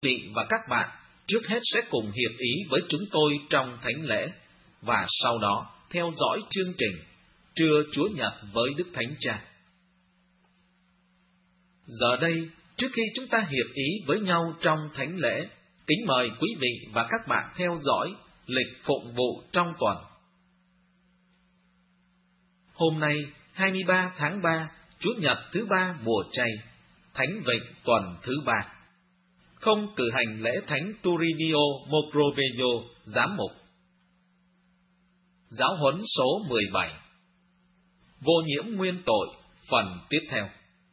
vị và các bạn trước hết sẽ cùng hiệp ý với chúng tôi trong thánh lễ, và sau đó theo dõi chương trình Trưa Chúa Nhật với Đức Thánh Cha. Giờ đây, trước khi chúng ta hiệp ý với nhau trong thánh lễ, kính mời quý vị và các bạn theo dõi lịch phụng vụ trong tuần. Hôm nay, 23 tháng 3, Chủ nhật thứ ba mùa chay, Thánh Vịnh tuần thứ 3. Không cử hành lễ Thánh Turinio Mogrovejo, giám mục. Giáo huấn số 17. Vô nhiễm nguyên tội, phần tiếp theo.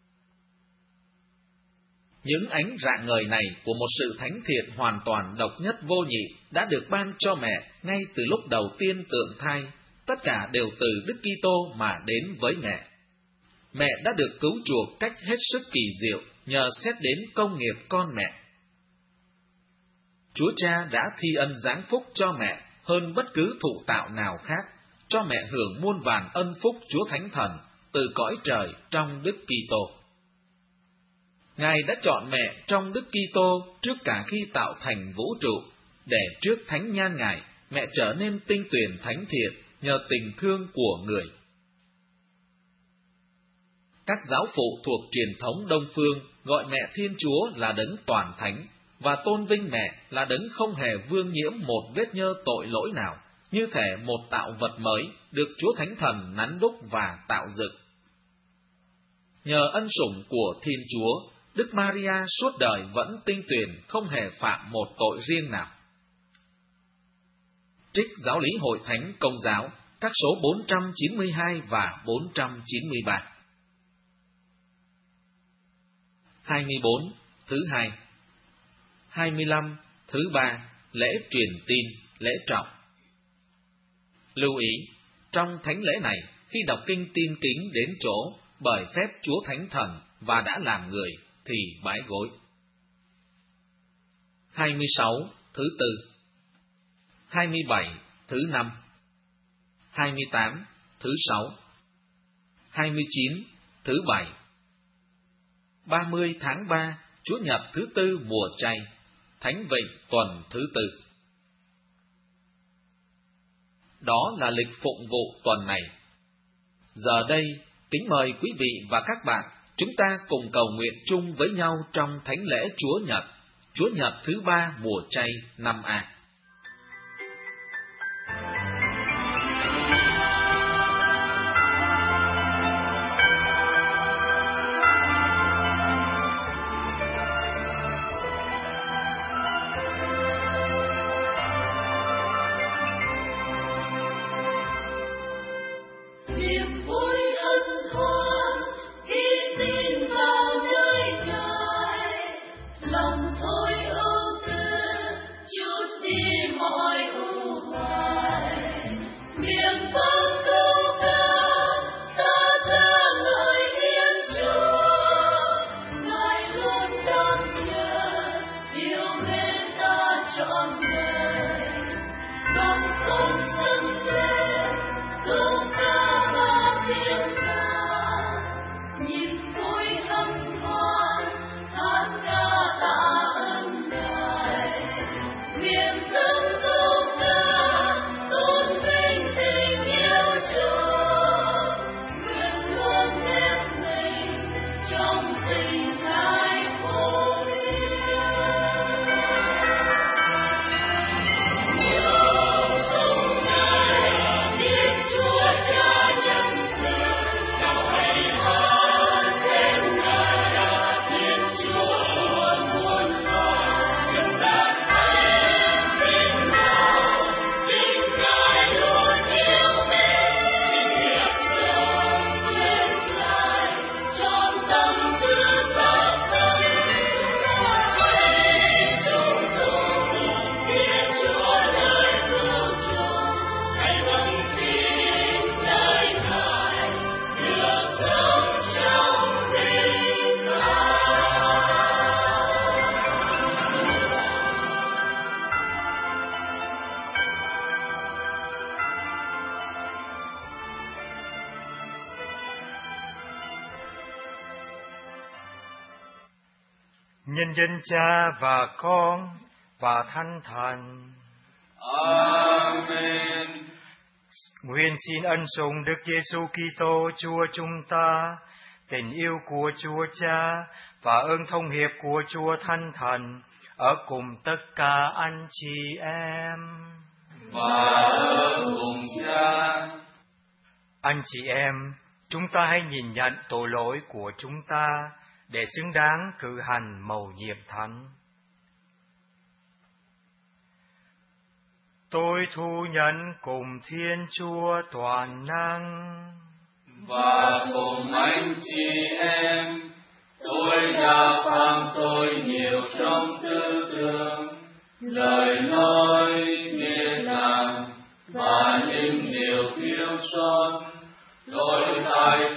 Những ánh rạng ngời này của một sự thánh thiện hoàn toàn độc nhất vô nhị đã được ban cho mẹ ngay từ lúc đầu tiên tượng thai, tất cả đều từ Đức Kitô mà đến với mẹ. Mẹ đã được cứu chuộc cách hết sức kỳ diệu nhờ xét đến công nghiệp con mẹ. Chúa Cha đã thi ân giáng phúc cho mẹ hơn bất cứ thụ tạo nào khác, cho mẹ hưởng muôn vàn ân phúc Chúa Thánh Thần từ cõi trời trong Đức Kitô. Ngài đã chọn mẹ trong Đức Kitô trước cả khi tạo thành vũ trụ, để trước thánh nhan Ngài, mẹ trở nên tinh tuyền thánh thiện nhờ tình thương của người. Các giáo phụ thuộc truyền thống Đông Phương gọi mẹ Thiên Chúa là đấng toàn thánh, và tôn vinh mẹ là đấng không hề vương nhiễm một vết nhơ tội lỗi nào, như thể một tạo vật mới được Chúa Thánh Thần nắn đúc và tạo dựng. Nhờ ân sủng của Thiên Chúa, Đức Maria suốt đời vẫn tinh tuyền, không hề phạm một tội riêng nào. Trích Giáo lý Hội Thánh Công giáo, các số 492 và 493. 24. Thứ hai. 25. Thứ ba. Lễ truyền tin, lễ trọng. Lưu ý, trong thánh lễ này, khi đọc kinh tin kính đến chỗ bởi phép Chúa Thánh Thần và đã làm người, thì bái gối. 26. Thứ tư. 27. Thứ năm. 28. Thứ sáu. 29. Thứ bảy. 30 tháng 3, Chúa nhật thứ tư mùa chay, Thánh Vịnh tuần thứ tư. Đó là lịch phụng vụ tuần này. Giờ đây, kính mời quý vị và các bạn, chúng ta cùng cầu nguyện chung với nhau trong thánh lễ Chúa nhật thứ ba mùa chay năm A. nhân danh Cha và Con và Thánh Thần. Amen. Nguyện xin ân sủng Đức Giêsu Kitô Chúa chúng ta, tình yêu của Chúa Cha và ơn thông hiệp của Chúa Thánh Thần ở cùng tất cả anh chị em. Và ở cùng Cha. Anh chị em, chúng ta hãy nhìn nhận tội lỗi của chúng ta để xứng đáng cử hành mầu nhiệm thánh. Tôi thu nhận cùng Thiên Chúa toàn năng và cùng anh chị em, tôi đã phạm tội nhiều trong tư tưởng, lời nói, nghe làm và những điều thiếu sót. Lỗi tại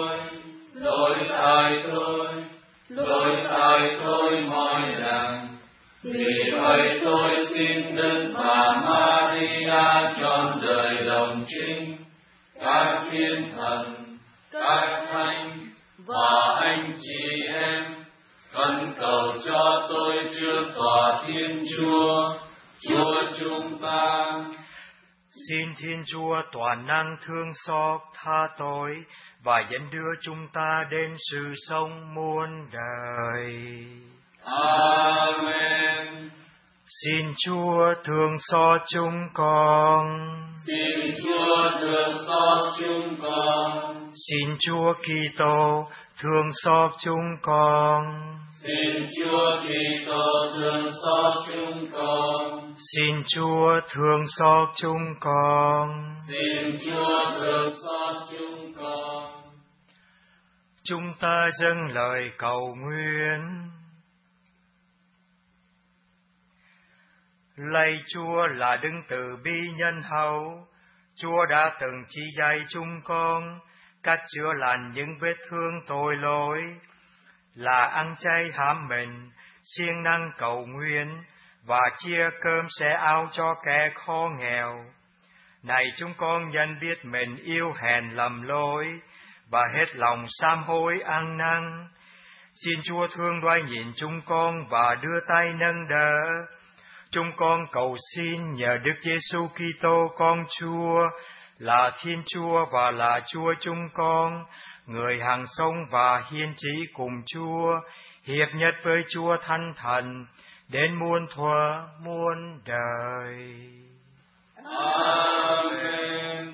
tôi mọi lần. Vì vậy tôi xin Đức Bà Maria trọn đời đồng trinh, các thiên thần, các thánh và anh chị em khẩn cầu cho tôi trước tòa Thiên Chúa, Chúa chúng ta. Xin Thiên Chúa toàn năng thương xót tha tội và dẫn đưa chúng ta đến sự sống muôn đời. Amen. Xin Chúa thương xót chúng con. Xin Chúa thương xót chúng con. Xin Chúa Kitô thương xót chúng con. Xin Chúa Kitô thương xót chúng con. Xin Chúa thương xót chúng con. Xin Chúa thương xót chúng con. Chúng ta dâng lời cầu nguyện. Lạy Chúa là đấng từ bi nhân hậu, Chúa đã từng chỉ dạy chúng con cách chữa lành những vết thương tội lỗi, là ăn chay hãm mình, siêng năng cầu nguyện và chia cơm sẻ áo cho kẻ khó nghèo. Này chúng con nhận biết mình yêu hèn lầm lỗi và hết lòng sám hối ăn năn. Xin Chúa thương đoái nhìn chúng con và đưa tay nâng đỡ. Chúng con cầu xin nhờ Đức Giêsu Kitô con Chúa, là Thiên Chúa và là Chúa chúng con, người hằng sống và hiên trị cùng Chúa, hiệp nhất với Chúa Thánh Thần, đến muôn thuở muôn đời. Amen.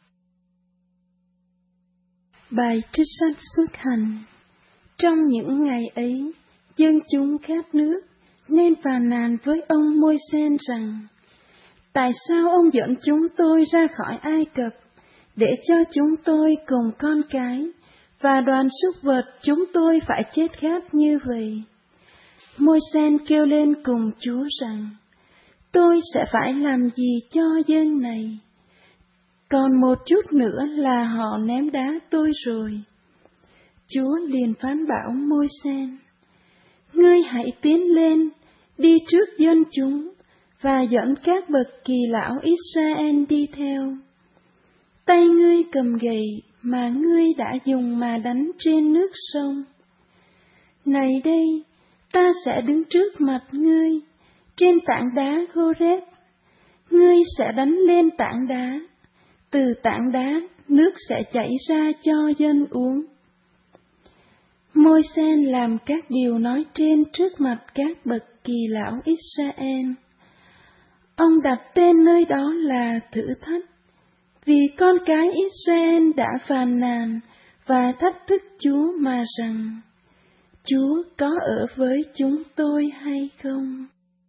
Bài trích sách Xuất Hành. Trong những ngày ấy, dân chúng khát nước nên phàn nàn với ông Môi-se rằng: Tại sao ông dẫn chúng tôi ra khỏi Ai Cập để cho chúng tôi cùng con cái và đoàn súc vật chúng tôi phải chết khát như vậy? Môi-se kêu lên cùng Chúa rằng: Tôi sẽ phải làm gì cho dân này? Còn một chút nữa là họ ném đá tôi rồi. Chúa liền phán bảo Môi-se: Ngươi hãy tiến lên, đi trước dân chúng, và dẫn các bậc kỳ lão Israel đi theo. Tay ngươi cầm gậy mà ngươi đã dùng mà đánh trên nước sông. Này đây, ta sẽ đứng trước mặt ngươi, trên tảng đá Gô-rét. Ngươi sẽ đánh lên tảng đá, từ tảng đá nước sẽ chảy ra cho dân uống. Môi-se làm các điều nói trên trước mặt các bậc kỳ lão Israel. Ông đặt tên nơi đó là Thử Thách, vì con cái Israel đã phàn nàn và thách thức Chúa mà rằng: Chúa có ở với chúng tôi hay không?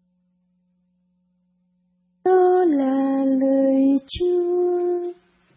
Đó là lời Chúa.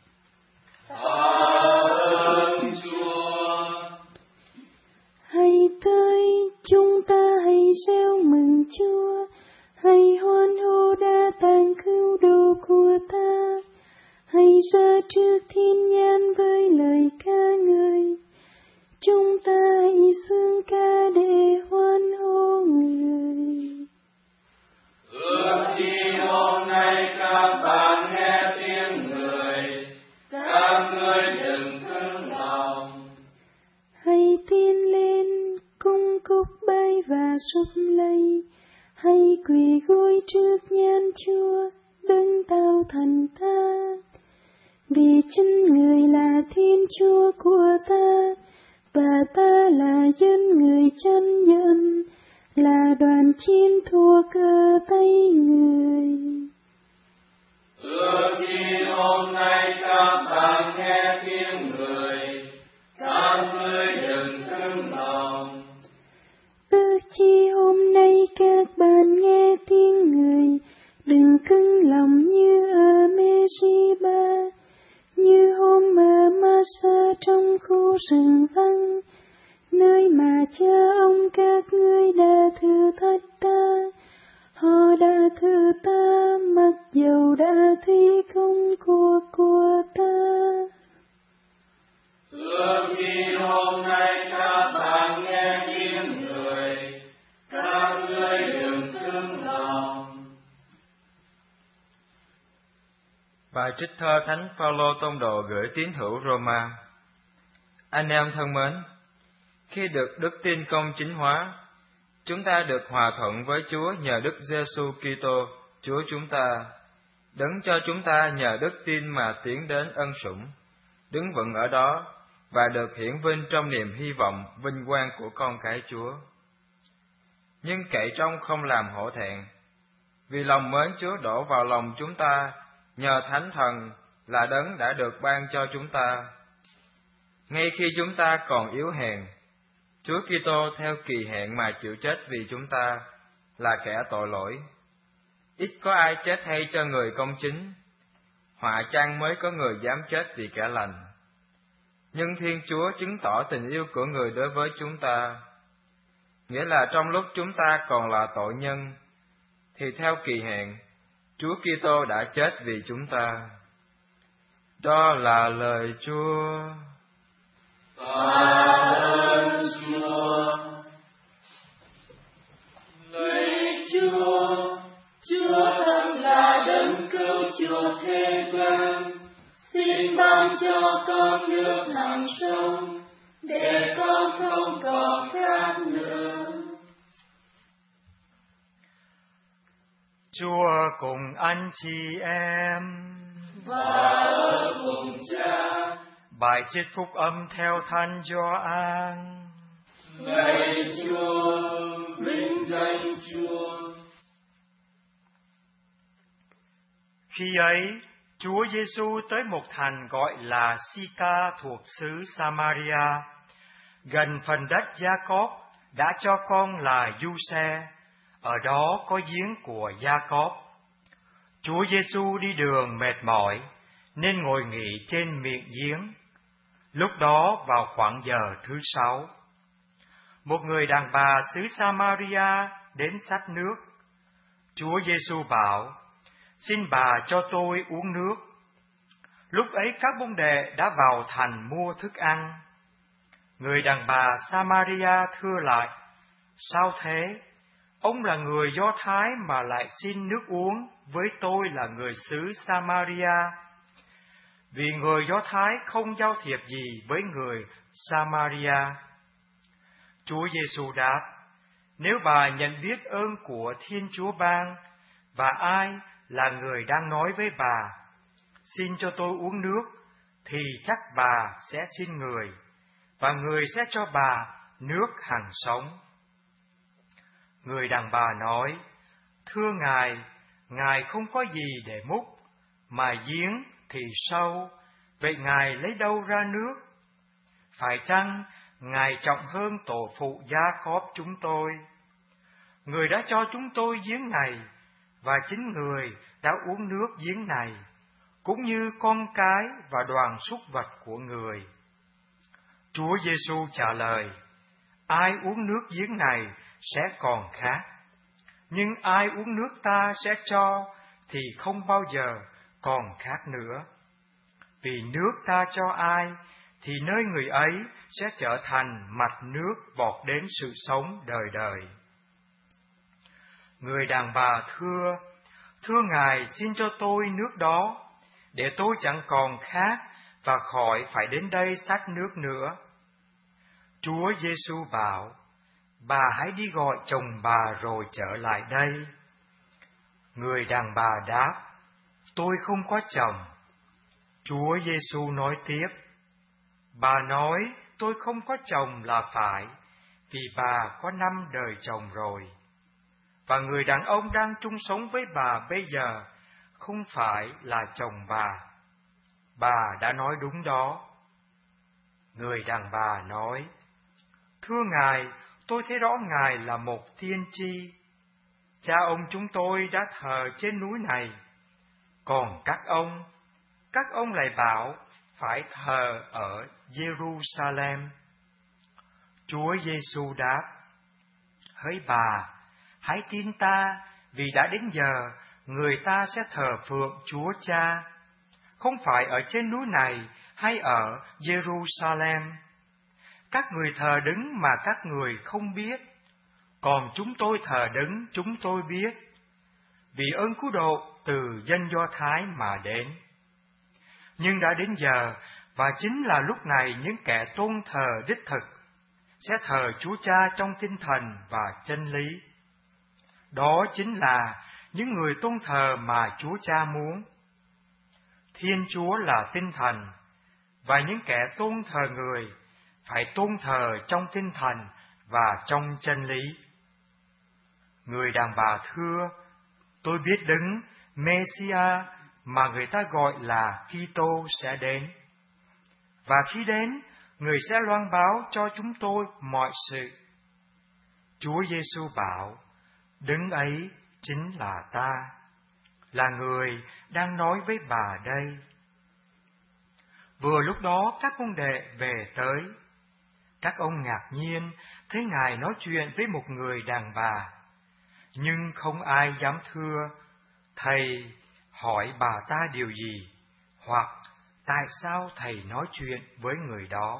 Ơn Chúa. Hãy tới, chúng ta hãy reo mừng Chúa, hãy hoan hô đa tạng cứu độ của ta, hãy ra trước thiên nhãn với lời ca ngợi. Chúng ta hãy xướng ca để hoan hô người. Ước chi hôm nay các bạn nghe tiếng người, các ngươi đừng cứng lòng. Hãy tiến lên, cung cúc bay và sốt nay quỳ gối trước nhan Chúa, đấng tạo thành ta. Vì chính người là Thiên Chúa của ta, và ta là dân người chân nhân, là đoàn chiến thua cơ tay người. Ước chi hôm nay các bạn nghe tiếng người, các ngươi đừng cứng lòng. Ước chi hôm nay các bạn nghe tiếng người, đừng cứng lòng như ở Meriba, như hôm ở Massa trong khu rừng vắng, nơi mà cha ông các ngươi đã thử thách ta. Họ đã thử ta mặc dầu đã thi công của ta. Ước chi hôm nay các bạn nghe tiếng người, các ngươi đừng cứng lòng. Bài trích thơ Thánh Phaolô tông đồ gửi tín hữu Roma. Anh em thân mến, khi được đức tin công chính hóa, chúng ta được hòa thuận với Chúa nhờ Đức Giêsu Kitô, Chúa chúng ta, đấng cho chúng ta nhờ đức tin mà tiến đến ân sủng, đứng vững ở đó và được hiển vinh trong niềm hy vọng vinh quang của con cái Chúa. Nhưng cậy trong không làm hổ thẹn, vì lòng mến Chúa đổ vào lòng chúng ta nhờ Thánh Thần là đấng đã được ban cho chúng ta. Ngay khi chúng ta còn yếu hèn, Chúa Kitô theo kỳ hẹn mà chịu chết vì chúng ta là kẻ tội lỗi. Ít có ai chết hay cho người công chính, họa chăng mới có người dám chết vì kẻ lành. Nhưng Thiên Chúa chứng tỏ tình yêu của người đối với chúng ta, nghĩa là trong lúc chúng ta còn là tội nhân, thì theo kỳ hẹn, Chúa Kitô đã chết vì chúng ta. Đó là lời Chúa. Tạ ơn Chúa. Lạy Chúa, Chúa thật là đấng cứu chuộc thế gian, xin ban cho con nước hằng sống, để con không còn khát nữa. Chúa cùng anh chị em và ở cùng Cha. Bài trích phúc âm theo Thánh Gioan. Lạy Chúa, vinh danh Chúa. Khi ấy, Chúa Giêsu tới một thành gọi là Sica thuộc xứ Samaria, gần phần đất Gia-cốp đã cho con là Giuse. Ở đó có giếng của Gia-cốp. Chúa Giêsu đi đường mệt mỏi nên ngồi nghỉ trên miệng giếng. Lúc đó vào khoảng giờ thứ 6, một người đàn bà xứ Samaria đến xách nước. Chúa Giêsu bảo: "Xin bà cho tôi uống nước." Lúc ấy các môn đệ đã vào thành mua thức ăn. Người đàn bà Samaria thưa lại: "Sao thế? Ông là người Do Thái mà lại xin nước uống với tôi là người xứ Samaria?" Vì người Do Thái không giao thiệp gì với người Samaria. Chúa Giêsu đáp: "Nếu bà nhận biết ơn của Thiên Chúa ban, và ai là người đang nói với bà, 'Xin cho tôi uống nước,' thì chắc bà sẽ xin người, và người sẽ cho bà nước hằng sống." Người đàn bà nói: "Thưa Ngài, Ngài không có gì để múc, mà giếng thì sâu, vậy Ngài lấy đâu ra nước? Phải chăng Ngài trọng hơn tổ phụ Gia-cốp chúng tôi? Người đã cho chúng tôi giếng này, và chính người đã uống nước giếng này, cũng như con cái và đoàn súc vật của người." Chúa Giêsu trả lời: "Ai uống nước giếng này sẽ còn khát, nhưng ai uống nước ta sẽ cho thì không bao giờ còn khát nữa. Vì nước ta cho ai, thì nơi người ấy sẽ trở thành mạch nước vọt đến sự sống đời đời." Người đàn bà thưa: "Thưa Ngài, xin cho tôi nước đó, để tôi chẳng còn khát và khỏi phải đến đây xách nước nữa." Chúa Giêsu bảo: bà hãy đi gọi chồng bà rồi trở lại đây. Người đàn bà đáp, tôi không có chồng. Chúa Giêsu nói tiếp, bà nói tôi không có chồng là phải, vì bà có 5 đời chồng rồi. Và người đàn ông đang chung sống với bà bây giờ không phải là chồng bà. Bà đã nói đúng đó. Người đàn bà nói, thưa Ngài, tôi thấy rõ Ngài là một tiên tri. Cha ông chúng tôi đã thờ trên núi này, còn các ông lại bảo phải thờ ở Jerusalem. Chúa Giêsu đáp, hỡi bà, hãy tin ta, vì đã đến giờ người ta sẽ thờ phượng Chúa Cha, không phải ở trên núi này hay ở Jerusalem. Các người thờ đấng mà các người không biết, còn chúng tôi thờ đấng chúng tôi biết, vì ơn cứu độ từ dân Do Thái mà đến. Nhưng đã đến giờ, và chính là lúc này những kẻ tôn thờ đích thực sẽ thờ Chúa Cha trong tinh thần và chân lý. Đó chính là những người tôn thờ mà Chúa Cha muốn. Thiên Chúa là tinh thần, và những kẻ tôn thờ người phải tôn thờ trong tinh thần và trong chân lý. Người đàn bà thưa, tôi biết đấng Messiah mà người ta gọi là Kitô sẽ đến. Và khi đến, người sẽ loan báo cho chúng tôi mọi sự. Chúa Giêsu bảo, đấng ấy chính là ta, là người đang nói với bà đây. Vừa lúc đó các môn đệ về tới. Các ông ngạc nhiên thấy Ngài nói chuyện với một người đàn bà, nhưng không ai dám thưa, Thầy hỏi bà ta điều gì, hoặc tại sao Thầy nói chuyện với người đó.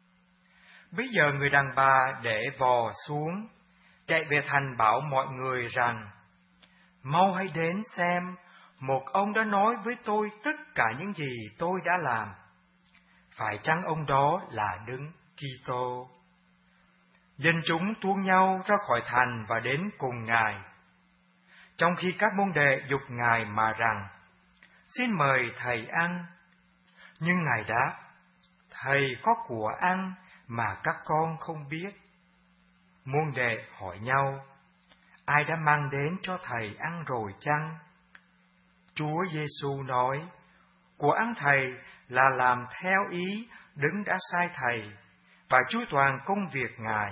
Bây giờ người đàn bà để vò xuống, chạy về thành bảo mọi người rằng, mau hãy đến xem, một ông đã nói với tôi tất cả những gì tôi đã làm. Phải chăng ông đó là đấng Kitô? Dân chúng tuôn nhau ra khỏi thành và đến cùng Ngài, trong khi các môn đệ giục Ngài mà rằng, xin mời Thầy ăn. Nhưng Ngài đáp, Thầy có của ăn mà các con không biết. Môn đệ hỏi nhau, ai đã mang đến cho Thầy ăn rồi chăng? Chúa Giêsu nói, của ăn Thầy là làm theo ý đấng đã sai Thầy và chu toàn công việc Ngài.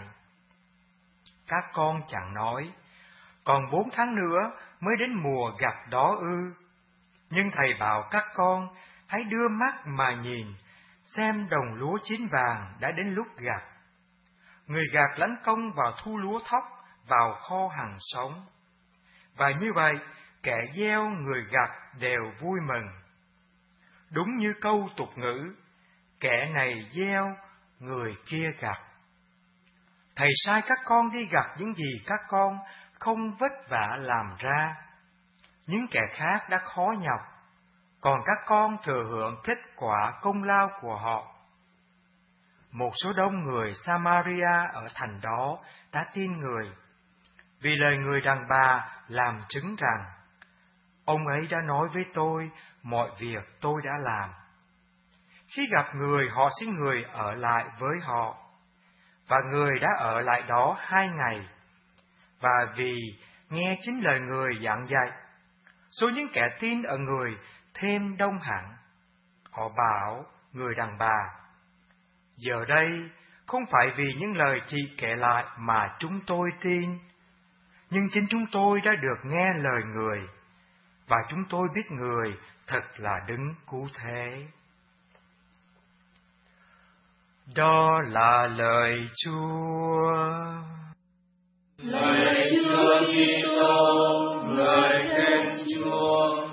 Các con chẳng nói, còn 4 tháng nữa mới đến mùa gặt đó ư? Nhưng Thầy bảo các con hãy đưa mắt mà nhìn, xem đồng lúa chín vàng đã đến lúc gặt. Người gặt lãnh công vào thu lúa thóc vào kho hàng sống. Và như vậy, kẻ gieo người gặt đều vui mừng. Đúng như câu tục ngữ, kẻ này gieo, người kia gặt. Thầy sai các con đi gặt những gì các con không vất vả làm ra. Những kẻ khác đã khó nhọc, còn các con thừa hưởng kết quả công lao của họ. Một số đông người Samaria ở thành đó đã tin người, vì lời người đàn bà làm chứng rằng, ông ấy đã nói với tôi mọi việc tôi đã làm. Khi gặp người, họ xin người ở lại với họ, và người đã ở lại đó 2 ngày. Và vì nghe chính lời người giảng dạy, số những kẻ tin ở người thêm đông hẳn. Họ bảo người đàn bà, giờ đây không phải vì những lời chị kể lại mà chúng tôi tin, nhưng chính chúng tôi đã được nghe lời người, và chúng tôi biết người thật là đấng cứu thế. Đó là lời Chúa. Lời Chúa Kitô, lời khen Chúa.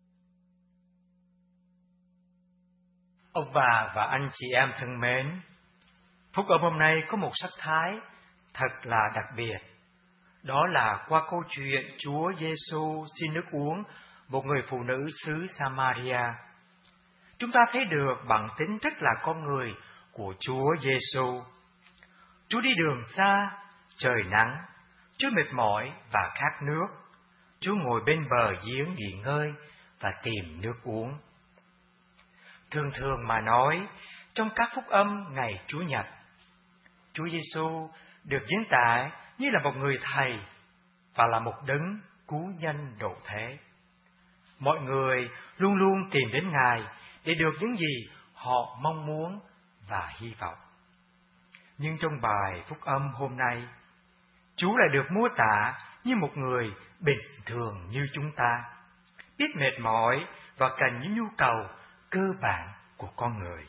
Ông bà và anh chị em thân mến, phúc âm hôm nay có một sắc thái thật là đặc biệt. Đó là qua câu chuyện Chúa Giêsu xin nước uống một người phụ nữ xứ Samaria. Chúng ta thấy được bản tính rất là con người của Chúa Giêsu. Chúa đi đường xa, Trời nắng, Chúa mệt mỏi và khát nước. Chúa ngồi bên bờ giếng nghỉ ngơi và tìm nước uống. Thường thường mà nói, trong các phúc âm ngày Chúa Nhật, Chúa Giêsu được diễn tả như là một người thầy và là một đấng cứu nhân độ thế. Mọi người luôn luôn tìm đến Ngài để được những gì họ mong muốn và hy vọng. Nhưng trong bài phúc âm hôm nay, Chúa lại được mô tả như một người bình thường như chúng ta, biết mệt mỏi và cần những nhu cầu cơ bản của con người.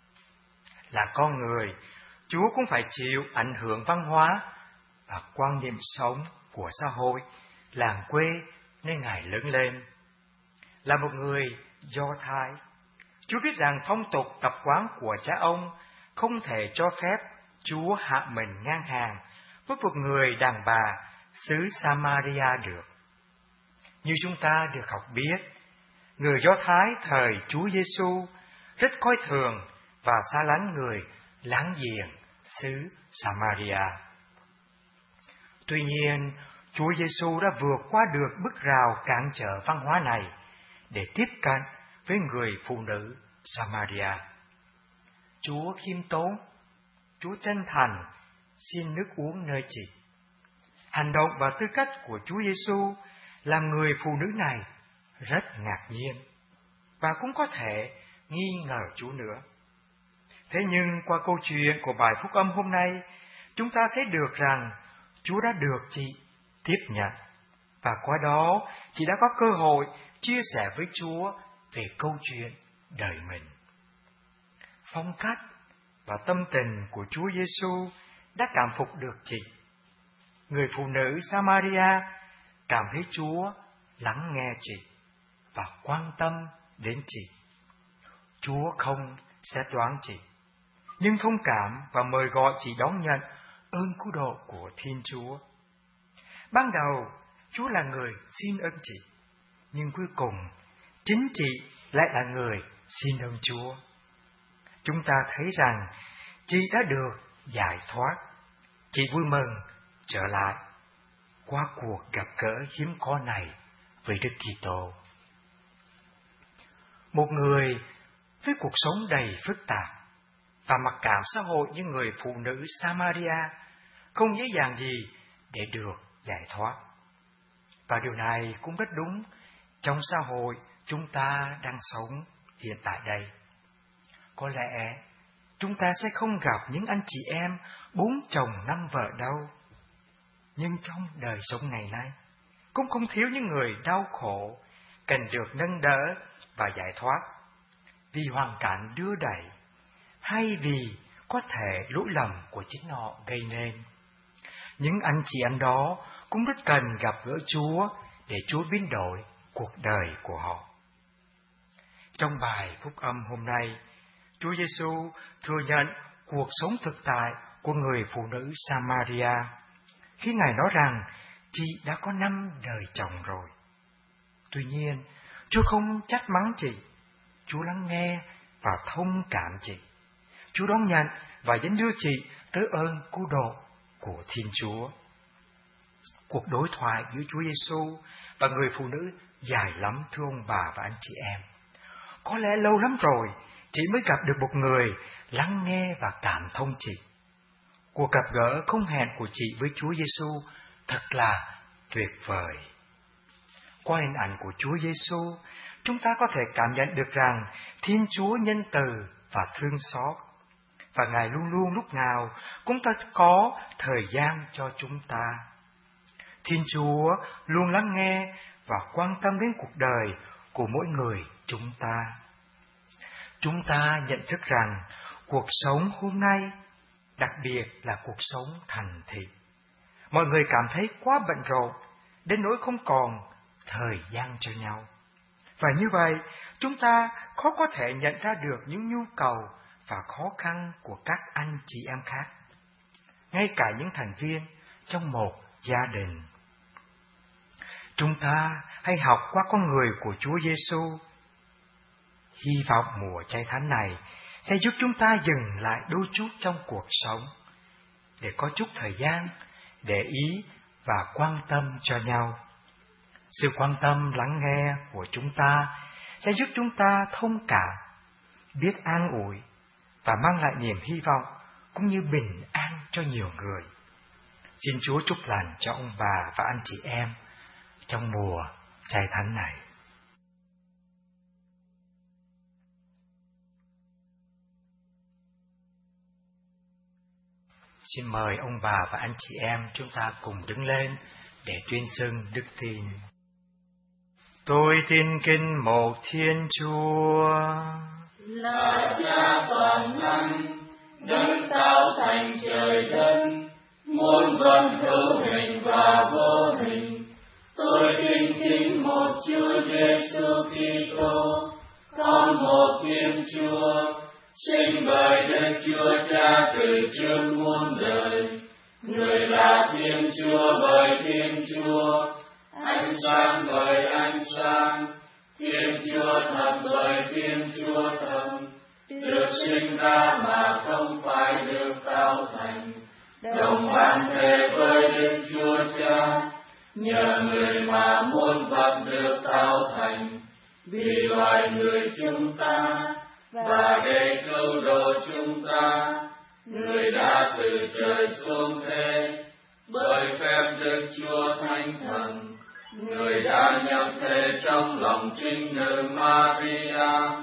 Là con người, Chúa cũng phải chịu ảnh hưởng văn hóa và quan niệm sống của xã hội, làng quê nơi Ngài lớn lên. Là một người Do Thái, Chúa biết rằng phong tục tập quán của cha ông không thể cho phép Chúa hạ mình ngang hàng với một người đàn bà xứ Samaria được. Như chúng ta được học biết, người Do Thái thời Chúa Giêsu rất coi thường và xa lánh người láng giềng xứ Samaria. Tuy nhiên, Chúa Giêsu đã vượt qua được bức rào cản trở văn hóa này để tiếp cận với người phụ nữ Samaria. Chúa khiêm tốn, Chúa chân thành xin nước uống nơi chị. Hành động và tư cách của Chúa Giêsu làm người phụ nữ này rất ngạc nhiên và cũng có thể nghi ngờ Chúa nữa. Thế nhưng qua câu chuyện của bài phúc âm hôm nay, chúng ta thấy được rằng Chúa đã được chị tiếp nhận, và qua đó chị đã có cơ hội chia sẻ với Chúa về câu chuyện đời mình. Phong cách và tâm tình của Chúa Giêsu đã cảm phục được chị. Người phụ nữ Samaria cảm thấy Chúa lắng nghe chị và quan tâm đến chị. Chúa không xét đoán chị, nhưng thông cảm và mời gọi chị đón nhận ơn cứu độ của Thiên Chúa. Ban đầu, Chúa là người xin ơn chị, nhưng cuối cùng, chính chị lại là người xin ơn Chúa. Chúng ta thấy rằng chị đã được giải thoát. Chị vui mừng trở lại qua cuộc gặp gỡ hiếm có này với Đức Kitô. Một người với cuộc sống đầy phức tạp và mặc cảm xã hội như người phụ nữ Samaria không dễ dàng gì để được giải thoát. Và điều này cũng rất đúng trong xã hội chúng ta đang sống hiện tại đây. Có lẽ chúng ta sẽ không gặp những anh chị em 4 chồng 5 vợ đâu. Nhưng trong đời sống ngày nay, cũng không thiếu những người đau khổ, cần được nâng đỡ và giải thoát, vì hoàn cảnh đưa đẩy, hay vì có thể lỗi lầm của chính họ gây nên. Những anh chị em đó cũng rất cần gặp gỡ Chúa để Chúa biến đổi cuộc đời của họ. Trong bài phúc âm hôm nay, Chúa Giêsu thừa nhận cuộc sống thực tại của người phụ nữ Samaria khi Ngài nói rằng chị đã có 5 đời chồng rồi. Tuy nhiên, Chúa không trách mắng chị, Chúa lắng nghe và thông cảm chị. Chúa đón nhận và dẫn đưa chị tới ơn cứu độ của Thiên Chúa. Cuộc đối thoại giữa Chúa Giêsu và người phụ nữ dài lắm, thưa ông bà và anh chị em. Có lẽ lâu lắm rồi chị mới gặp được một người lắng nghe và cảm thông chị. Cuộc gặp gỡ không hẹn của chị với Chúa Giêsu thật là tuyệt vời. Qua hình ảnh của Chúa Giêsu, chúng ta có thể cảm nhận được rằng Thiên Chúa nhân từ và thương xót, và Ngài luôn luôn lúc nào cũng có thời gian cho chúng ta. Thiên Chúa luôn lắng nghe và quan tâm đến cuộc đời của mỗi người chúng ta. Chúng ta nhận thức rằng cuộc sống hôm nay, đặc biệt là cuộc sống thành thị, mọi người cảm thấy quá bận rộn đến nỗi không còn thời gian cho nhau. Và như vậy, chúng ta khó có thể nhận ra được những nhu cầu và khó khăn của các anh chị em khác, ngay cả những thành viên trong một gia đình. Chúng ta hãy học qua con người của Chúa Giêsu. Hy vọng mùa chay thánh này sẽ giúp chúng ta dừng lại đôi chút trong cuộc sống, để có chút thời gian để ý và quan tâm cho nhau. Sự quan tâm lắng nghe của chúng ta sẽ giúp chúng ta thông cảm, biết an ủi và mang lại niềm hy vọng cũng như bình an cho nhiều người. Xin Chúa chúc lành cho ông bà và anh chị em trong mùa chay thánh này. Xin mời ông bà và anh chị em chúng ta cùng đứng lên để tuyên xưng đức tin. Tôi tin kính một Thiên Chúa, là Cha toàn năng, đấng tạo thành trời đất, muôn vật hữu hình và vô hình. Tôi tin kính một Chúa Giêsu Kitô, con một Thiên Chúa, sinh bởi Đức Chúa Cha từ trước muôn đời. Người là Thiên Chúa bởi Thiên Chúa, ánh sáng bởi ánh sáng, Thiên Chúa thật bởi Thiên Chúa thật, được sinh ra mà không phải được tạo thành, đồng bản thể với Đức Chúa Cha, nhờ người mà muôn vật được tạo thành, vì loài người chúng ta và để cứu độ chúng ta, người đã từ trời xuống thế, bởi phép Đức Chúa Thánh Thần, người đã nhập thể trong lòng trinh nữ Maria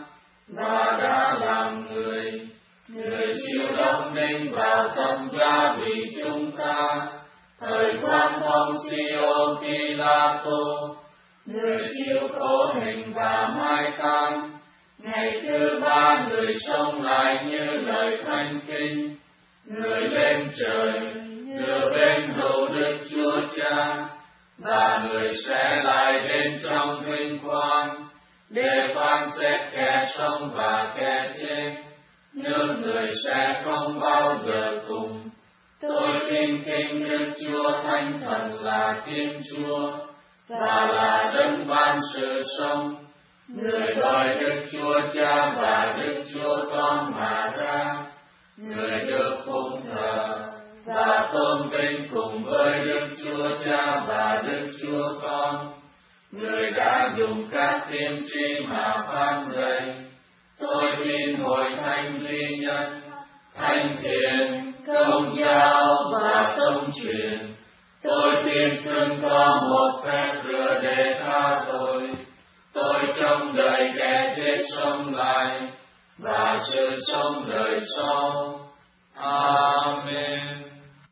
và đã làm người. Người chịu đóng đinh vào thập giá vì chúng ta, thời quan phong Sio Pilato, người chịu khổ hình và mai táng. Ngày thứ ba người sống lại như lời Thánh Kinh, người lên trời, giữa bên hữu Đức Chúa Cha, và người sẽ lại đến trong vinh quang, để phán xét kẻ sống và kẻ chết. Nước người sẽ không bao giờ cùng. Tôi tin kính Đức Chúa Thánh Thần là Thiên Chúa, và là đấng ban sự sống, người bởi Đức Chúa Cha và Đức Chúa Con mà ra, người được phụng thờ và tôn vinh cùng với Đức Chúa Cha và Đức Chúa Con, người đã dùng các tiên tri mà phán dạy. Tôi tin hội thánh duy nhất, thánh thiện, công giáo và tông truyền. Tôi tin xưng có một phép rửa để tha tội. Tôi trông đợi kẻ chết sống lại và sự sống đời sau. Amen.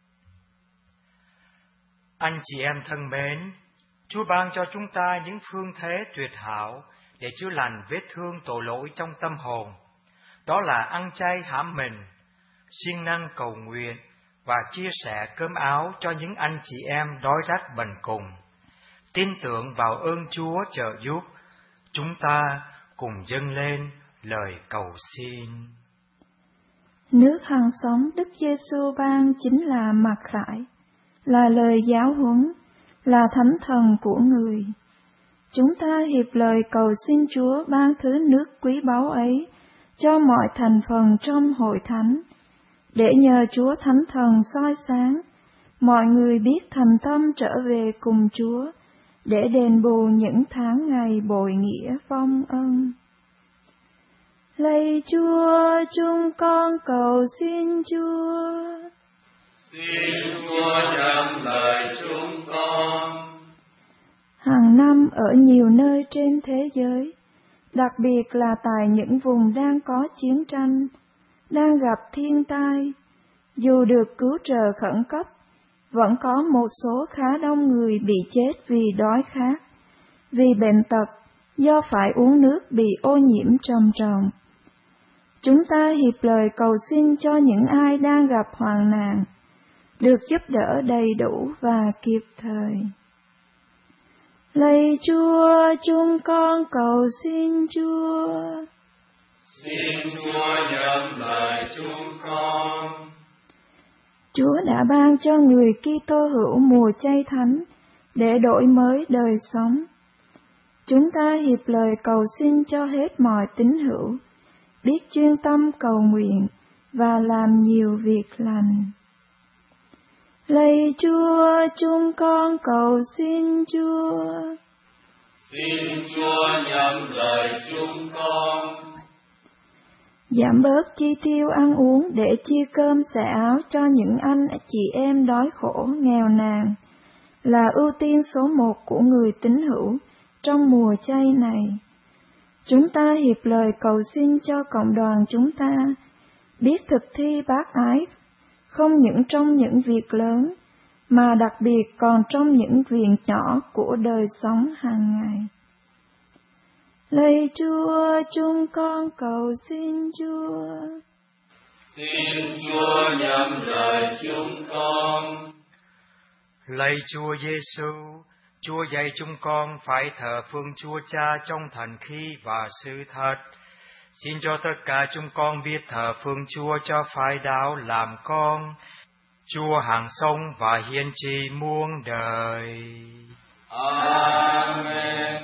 Anh chị em thân mến, Chúa ban cho chúng ta những phương thế tuyệt hảo để chữa lành vết thương tội lỗi trong tâm hồn. Đó là ăn chay hãm mình, siêng năng cầu nguyện và chia sẻ cơm áo cho những anh chị em đói rách bần cùng. Tin tưởng vào ơn Chúa trợ giúp, chúng ta cùng dâng lên lời cầu xin. Nước hằng sống Đức Giêsu ban chính là mặc khải, là lời giáo huấn, là thánh thần của người. Chúng ta hiệp lời cầu xin Chúa ban thứ nước quý báu ấy cho mọi thành phần trong hội thánh, để nhờ Chúa Thánh Thần soi sáng, mọi người biết thành tâm trở về cùng Chúa, để đền bù những tháng ngày bội nghĩa vong ân. Lạy Chúa, chúng con cầu xin Chúa. Xin Chúa nhận lời chúng con. Hàng năm ở nhiều nơi trên thế giới, đặc biệt là tại những vùng đang có chiến tranh, đang gặp thiên tai, dù được cứu trợ khẩn cấp, vẫn có một số khá đông người bị chết vì đói khát, vì bệnh tật, do phải uống nước bị ô nhiễm trầm trọng. Chúng ta hiệp lời cầu xin cho những ai đang gặp hoạn nạn, được giúp đỡ đầy đủ và kịp thời. Lạy Chúa, chúng con cầu xin Chúa. Xin Chúa nhận lời chúng con. Chúa đã ban cho người Kitô hữu mùa chay thánh để đổi mới đời sống. Chúng ta hiệp lời cầu xin cho hết mọi tín hữu, biết chuyên tâm cầu nguyện và làm nhiều việc lành. Lạy Chúa, chúng con cầu xin Chúa. Xin Chúa nhắm lời chúng con. Giảm bớt chi tiêu ăn uống để chia cơm xẻ áo cho những anh chị em đói khổ, nghèo nàn, là ưu tiên số 1 của người tín hữu trong mùa chay này. Chúng ta hiệp lời cầu xin cho cộng đoàn chúng ta biết thực thi bác ái, không những trong những việc lớn, mà đặc biệt còn trong những việc nhỏ của đời sống hàng ngày. Lạy Chúa, chúng con cầu xin Chúa. Xin Chúa nhắm lời chúng con. Lạy Chúa Giêsu, Chúa dạy chúng con phải thờ phượng Chúa Cha trong thần khí và sự thật. Xin cho tất cả chúng con biết thờ phượng Chúa cho phải đạo làm con, Chúa hằng sống và hiền trị muôn đời. Amen.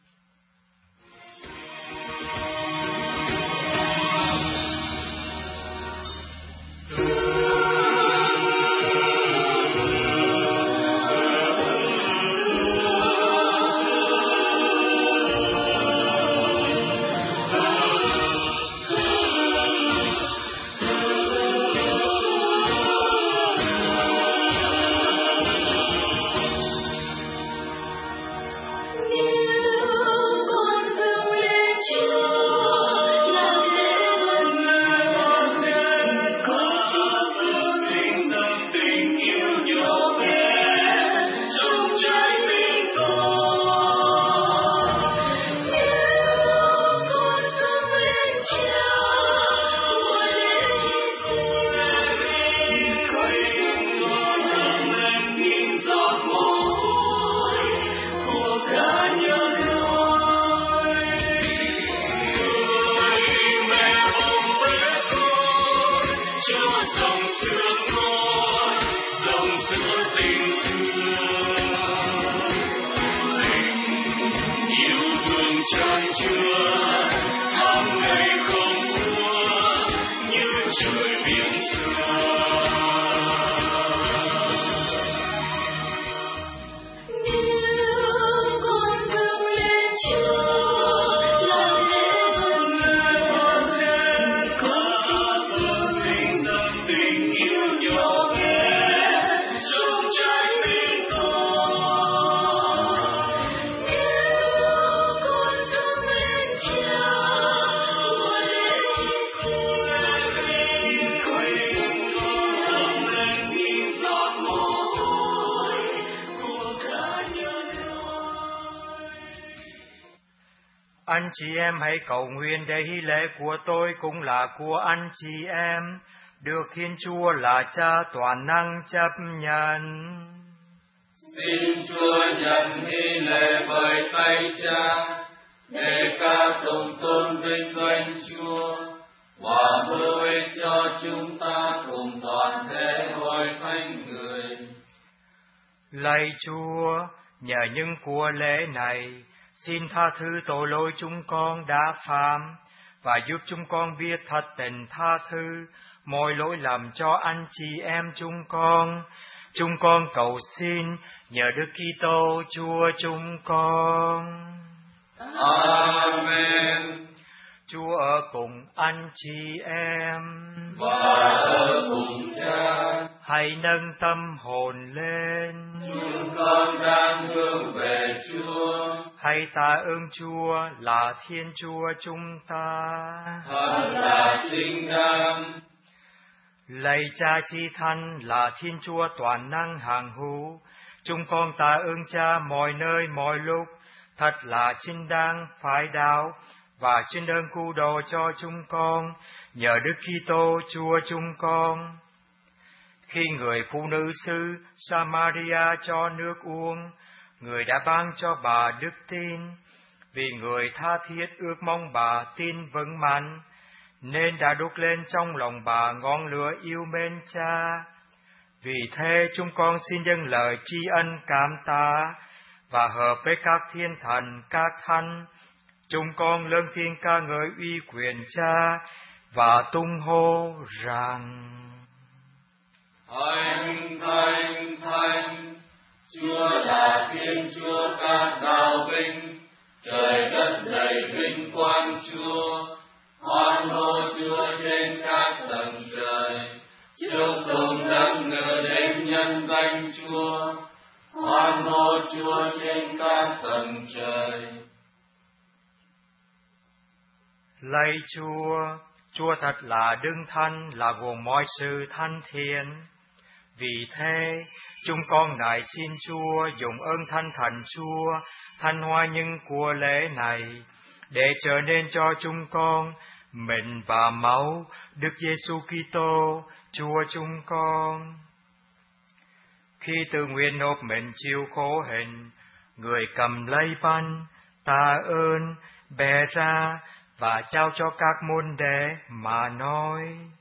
Anh chị em hãy cầu nguyện để hy lễ của tôi cũng là của anh chị em, được Thiên Chúa là Cha toàn năng chấp nhận. Xin Chúa nhận hy lễ bởi tay Cha, để ca tụng tôn vinh danh Chúa, và hữu ích cho chúng ta cùng toàn thể hội thánh người. Lạy Chúa, nhờ những của lễ này, xin tha thứ tội lỗi chúng con đã phạm, và giúp chúng con biết thật tình tha thứ mọi lỗi lầm cho anh chị em chúng con. Chúng con cầu xin nhờ Đức Kitô Chúa chúng con. Amen. Chúa ở cùng anh chị em, và ở cùng Cha. Hãy nâng tâm hồn lên. Chúng con đang hướng về Chúa. Hãy tạ ơn Chúa là Thiên Chúa chúng ta. Thật là chính đáng. Lạy Cha Chi Thánh là Thiên Chúa toàn năng hằng hữu, chúng con tạ ơn Cha mọi nơi mọi lúc, thật là chính đáng phải đạo, và xin ơn cứu độ cho chúng con nhờ Đức Kitô Chúa chúng con. Khi người phụ nữ xứ Samaria cho nước uống, người đã ban cho bà đức tin, vì người tha thiết ước mong bà tin vững mạnh, nên đã đốt lên trong lòng bà ngọn lửa yêu mến Cha. Vì thế chúng con xin dâng lời tri ân cảm tạ, và hợp với các thiên thần, các thánh, chúng con lớn tiếng ca ngợi uy quyền Cha, và tung hô rằng: Thánh, thánh, thánh, Chúa là Thiên Chúa các đạo binh, trời đất đầy vinh quang Chúa. Hoan hô Chúa trên các tầng trời, chúc tụng nâng ngự đến nhân danh Chúa. Hoan hô Chúa trên các tầng trời. Lạy Chúa thật là đương thanh, là gồm mọi sự thanh thiện. Vì thế, chúng con nài xin Chúa dùng ơn thanh thần Chúa thanh hóa những của lễ này, để trở nên cho chúng con mệnh và máu Đức Giêsu Kitô Chúa chúng con. Khi tự nguyện nộp mình chịu khổ hình, người cầm lấy bánh, tạ ơn, bẻ ra và trao cho các môn đệ mà nói: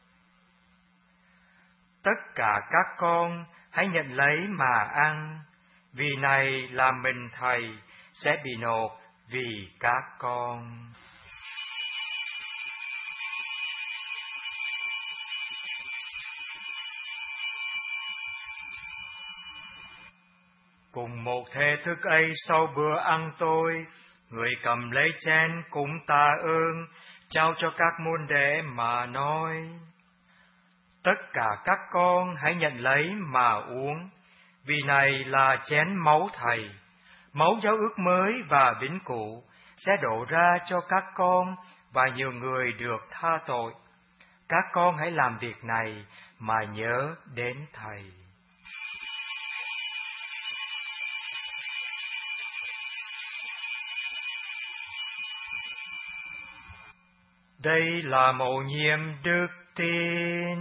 Tất cả các con hãy nhận lấy mà ăn, vì này là mình Thầy sẽ bị nộp vì các con. Cùng một thể thức ấy, sau bữa ăn tối, người cầm lấy chén cũng tạ ơn, trao cho các môn đệ mà nói: Tất cả các con hãy nhận lấy mà uống, vì này là chén máu Thầy, máu giao ước mới và vĩnh cửu, sẽ đổ ra cho các con và nhiều người được tha tội. Các con hãy làm việc này mà nhớ đến Thầy. Đây là mầu nhiệm đức tin.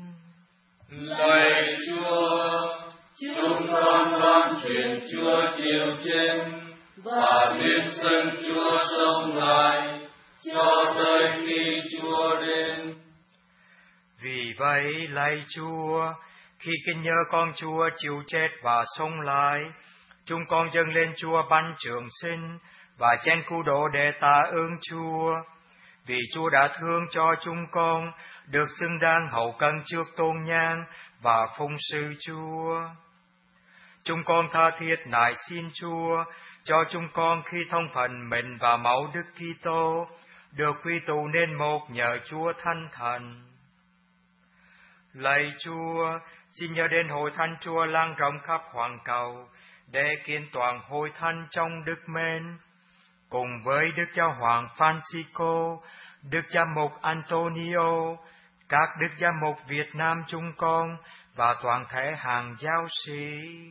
Lạy Chúa, chúng con loan truyền Chúa chiều trên và biết dân Chúa sống lại cho tới khi Chúa đến. Vì vậy, lạy Chúa, khi kinh nhớ con Chúa chịu chết và sống lại, chúng con dâng lên Chúa bánh trường sinh và chén cứu độ để tạ ơn Chúa. Vì Chúa đã thương cho chúng con được xứng đáng hậu cận trước tôn nhang và phụng sự Chúa. Chúng con tha thiết nài xin Chúa cho chúng con khi thông phần mình và máu Đức Kitô được quy tụ nên một nhờ Chúa Thánh Thần. Lạy Chúa, xin nhớ đến hội thánh Chúa lan rộng khắp hoàn cầu để kiện toàn hội thánh trong đức mến, cùng với Đức Giáo hoàng Francisco, Đức Giám mục Antonio, các Đức Giám mục Việt Nam chúng con và toàn thể hàng giáo sĩ.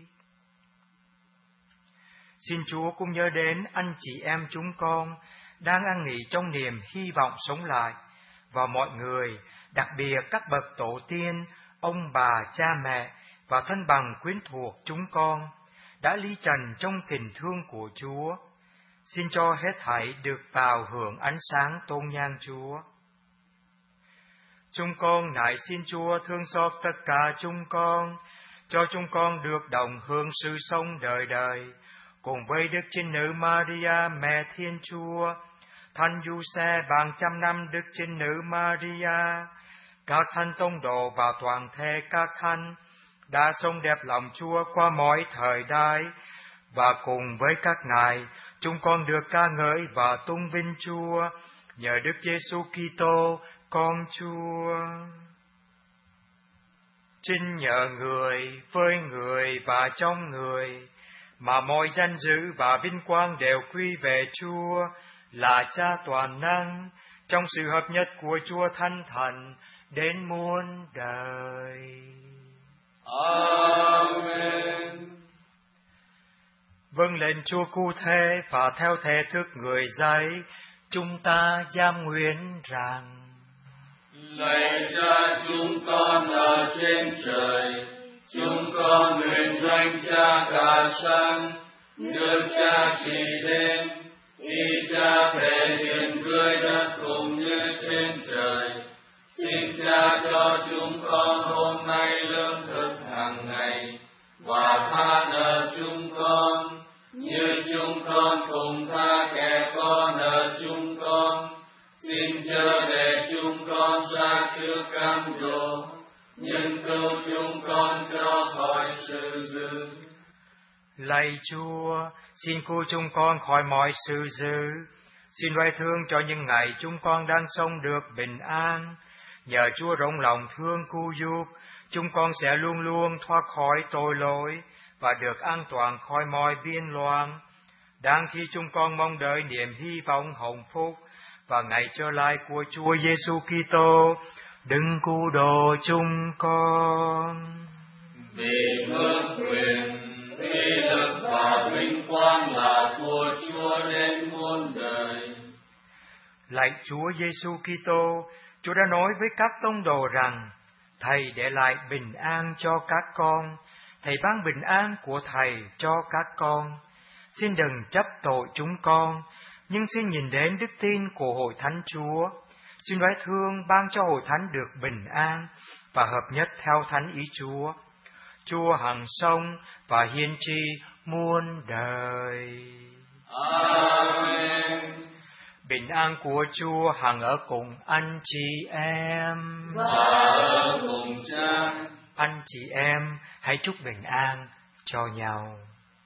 Xin Chúa cũng nhớ đến anh chị em chúng con đang an nghỉ trong niềm hy vọng sống lại, và mọi người, đặc biệt các bậc tổ tiên, ông bà, cha mẹ và thân bằng quyến thuộc chúng con đã ly trần trong tình thương của Chúa. Xin cho hết thảy được vào hưởng ánh sáng tôn nhang Chúa. Chúng con nài xin Chúa thương xót tất cả chúng con, cho chúng con được đồng hưởng sự sống đời đời, cùng với Đức Trinh Nữ Maria, Mẹ Thiên Chúa, Thánh Giuse bằng trăm năm Đức Trinh Nữ Maria, các thánh tông đồ và toàn thể các thánh đã sống đẹp lòng Chúa qua mọi thời đại, và cùng với các ngài, chúng con được ca ngợi và tôn vinh Chúa nhờ Đức Giêsu Kitô, con Chúa. Chính nhờ người, với người và trong người, mà mọi danh dự và vinh quang đều quy về Chúa là Cha toàn năng, trong sự hợp nhất của Chúa Thánh Thần đến muôn đời. Amen. Vâng lệnh Chúa cụ thể và theo thể thức người dạy, chúng ta giam nguyện rằng: Lạy Cha chúng con ở trên trời, chúng con nguyện danh Cha cả sáng, nước Cha trị đến, ý Cha thể hiện dưới đất cũng như trên trời. Xin Cha cho chúng con hôm nay lương thực hàng ngày, và tha nợ chúng con, như chúng con cùng tha kẻ có nợ chúng con. Xin chớ để chúng con sa trước cám dỗ, nhưng cứu chúng con ra khỏi sự dữ. Lạy Chúa, xin cứu chúng con khỏi mọi sự dữ. Xin đoái thương cho những ngày chúng con đang sống được bình an. Nhờ Chúa rộng lòng thương cứu giúp, chúng con sẽ luôn luôn thoát khỏi tội lỗi và được an toàn khỏi mọi biên loạn. Đang khi chúng con mong đợi niềm hy vọng hồng phúc và ngày trở lại của Chúa Giêsu Kitô, đừng cứu độ chúng con. Vì vương quyền, uy lực và vinh quang là của Chúa đến muôn đời. Lạy Chúa Giêsu Kitô, Chúa đã nói với các tông đồ rằng: Thầy để lại bình an cho các con, Thầy ban bình an của Thầy cho các con. Xin đừng chấp tội chúng con, nhưng xin nhìn đến đức tin của Hội Thánh Chúa. Xin đoái thương ban cho Hội Thánh được bình an và hợp nhất theo thánh ý Chúa. Chúa hằng sống và hiên tri muôn đời. Amen. Bình an của Chúa hằng ở cùng anh chị em. Và ở cùng Cha. Anh chị em hãy chúc bình an cho nhau.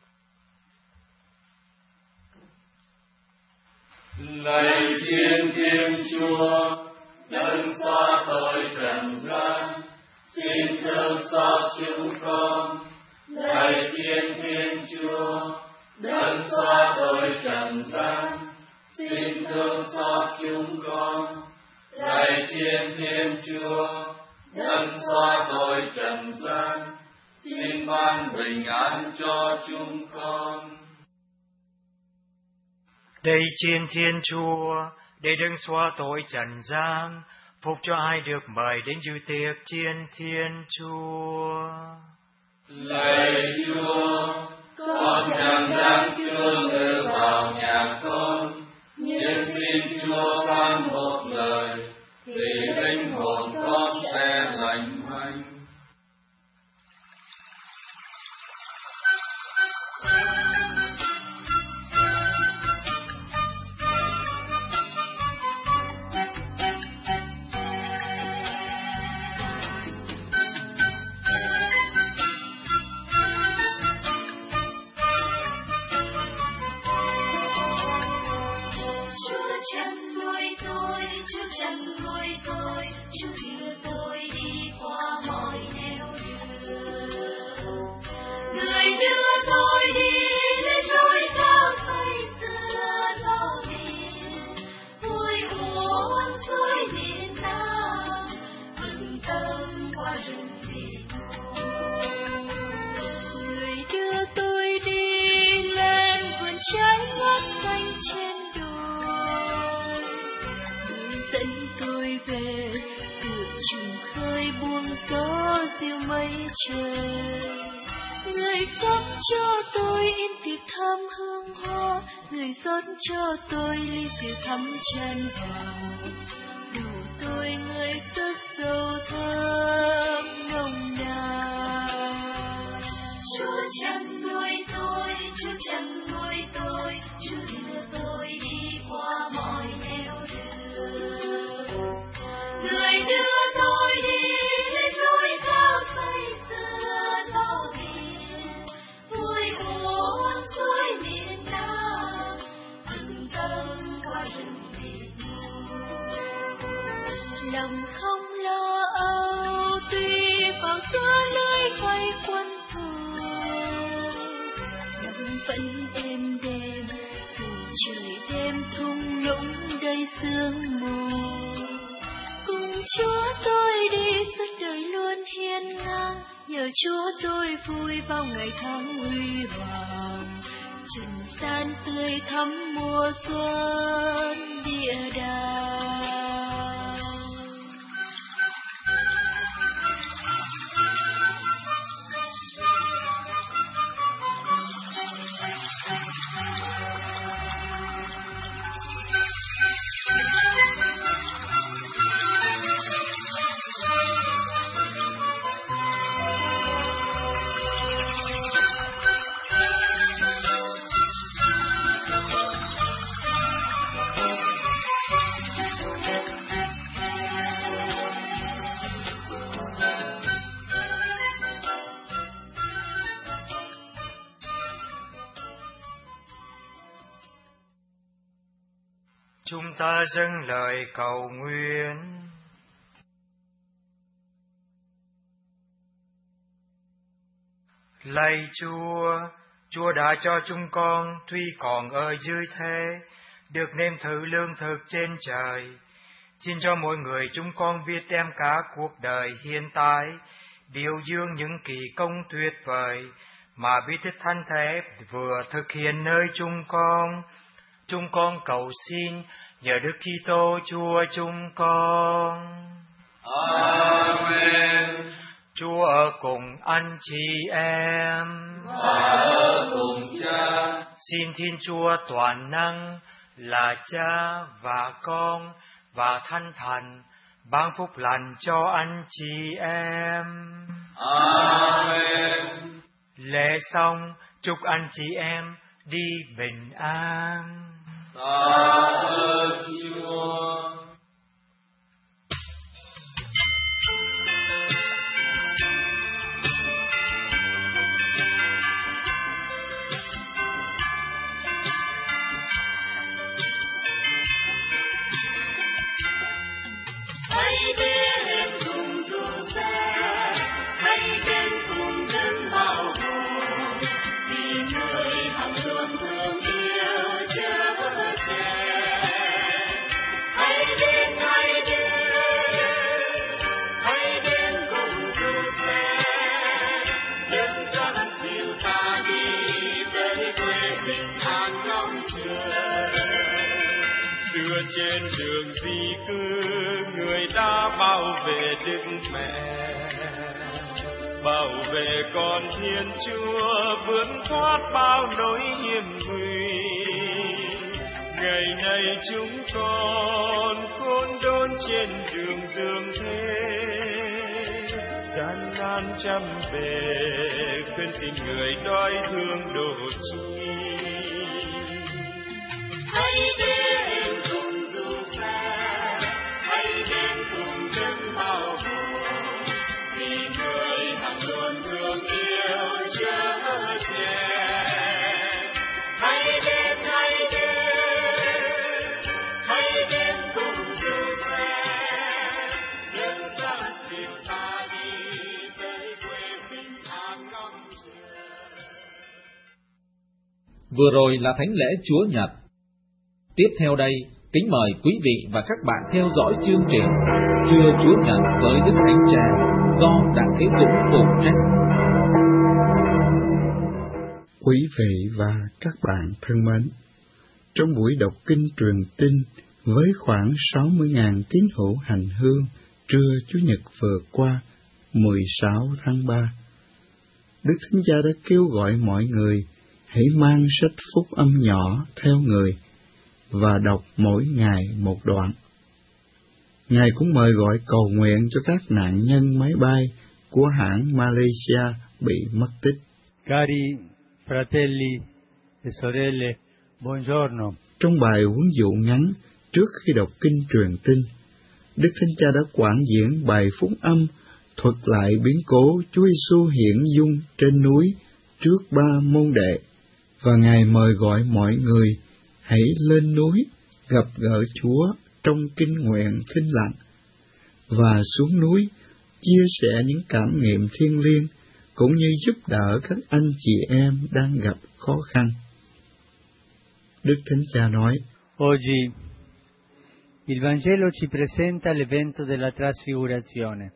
Lạy Thiên Thiên Chúa, đấng xóa tội trần gian, xin thương xót chúng con. Lạy Thiên Thiên Chúa, đấng xóa tội trần gian, xin thương xót chúng con. Lạy Thiên Thiên Chúa, đấng xóa tội trần gian, xin ban bình an cho chúng con. Đây Chiên Thiên Chúa, để đấng xóa tội trần gian, phục cho ai được mời đến dự tiệc Chiên Thiên Chúa. Lạy Chúa, con chẳng đáng chưa ngự vào nhà con, nhưng xin Chúa ban một lời, thì linh hồn con sẽ lành mạnh. Người cấp cho tôi in tiệc thơm hương hoa, người rót cho tôi ly rượu thắm chân vào. Đủ tôi người sức dầu thơm nồng nàn. Chúa chăn nuôi tôi, Chúa chăn nuôi tôi, Chúa đưa tôi đi qua mọi nẻo đường. Người đưa tôi đi lên núi cao xây xưa gió biển, vui uống suối miền Nam, từng tâm qua rừng biển. Lòng không lo âu tuy vào giữa lưới vây quân thù, lòng vẫn êm đềm dù trời đêm thung lũng đầy sương mù. Cùng Chúa tôi đi suốt đời luôn hiên ngang, nhờ Chúa tôi vui vào ngày tháng huy hoàng. Trần gian tươi thắm mùa xuân địa đàng. Chúng ta dâng lời cầu nguyện. Lạy Chúa, Chúa đã cho chúng con tuy còn ở dưới thế, được nếm thử lương thực trên trời. Xin cho mỗi người chúng con biết đem cả cuộc đời hiện tại, biểu dương những kỳ công tuyệt vời mà bí tích thánh thể vừa thực hiện nơi chúng con. Chúng con cầu xin nhờ Đức Kitô Chúa chúng con. Amen. Chúa ở cùng anh chị em và ở cùng Cha. Xin Thiên Chúa toàn năng là Cha và Con và Thánh Thần ban phúc lành cho anh chị em. Amen. Lễ xong, chúc anh chị em đi bình an. Tạ ơn Chúa. Trên đường di cư, người đã bảo vệ Đức Mẹ, bảo vệ con Thiên Chúa vượt thoát bao nỗi hiểm nguy. Ngày nay chúng con khôn đốn trên đường dương thế, gian nan trăm bề, khuyên xin người đói thương độ chi. Hãy đến cùng dù xa, hãy đến cùng dân bảo hộ, vì người hằng luôn thương yêu chở che. Hãy đến cùng dù xa, đừng cho dìu ta đi tới quê bình an ngóng chờ. Vừa rồi là thánh lễ Chúa Nhật. Tiếp theo đây, kính mời quý vị và các bạn theo dõi chương trình Trưa Chúa Nhật với Đức Thánh Cha do Đặng Thế Dũng phụ trách. Quý vị và các bạn thân mến, trong buổi đọc kinh truyền tin với khoảng 60.000 tín hữu hành hương trưa Chủ nhật vừa qua, 16 tháng 3, Đức Thánh Cha đã kêu gọi mọi người hãy mang sách phúc âm nhỏ theo người và đọc mỗi ngày một đoạn. Ngài cũng mời gọi cầu nguyện cho các nạn nhân máy bay của hãng Malaysia bị mất tích. Cari fratelli e sorelle, buongiorno. Trong bài huấn dụ ngắn trước khi đọc kinh truyền tin, Đức Thánh Cha đã quảng diễn bài phúc âm thuật lại biến cố Chúa Giêsu hiển dung trên núi trước 3 môn đệ, và Ngài mời gọi mọi người hãy lên núi gặp gỡ Chúa trong kinh nguyện thinh lặng, và xuống núi chia sẻ những cảm nghiệm thiêng liêng cũng như giúp đỡ các anh chị em đang gặp khó khăn. Đức Thánh Cha nói: Oggi il Vangelo ci presenta l'evento della trasfigurazione,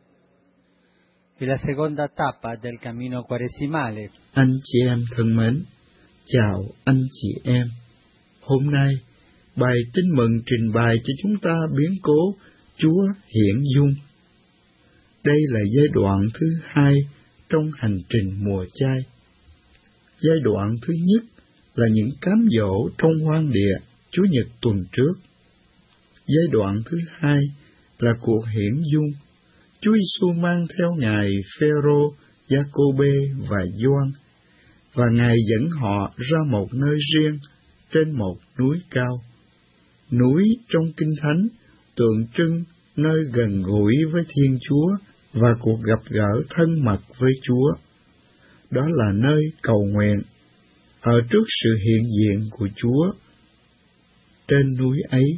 e la seconda tappa del cammino quaresimale. Anh chị em thân mến, chào anh chị em. Hôm nay, bài tin mừng trình bày cho chúng ta biến cố Chúa hiển dung. Đây là giai đoạn thứ 2 trong hành trình mùa chay. Giai đoạn thứ nhất là những cám dỗ trong hoang địa Chủ nhật tuần trước. Giai đoạn thứ 2 là cuộc hiển dung. Chúa Giêsu mang theo Ngài Phêrô, Giacôbê và Gioan, và Ngài dẫn họ ra một nơi riêng trên một núi cao. Núi trong Kinh Thánh tượng trưng nơi gần gũi với Thiên Chúa và cuộc gặp gỡ thân mật với Chúa. Đó là nơi cầu nguyện, ở trước sự hiện diện của Chúa. Trên núi ấy,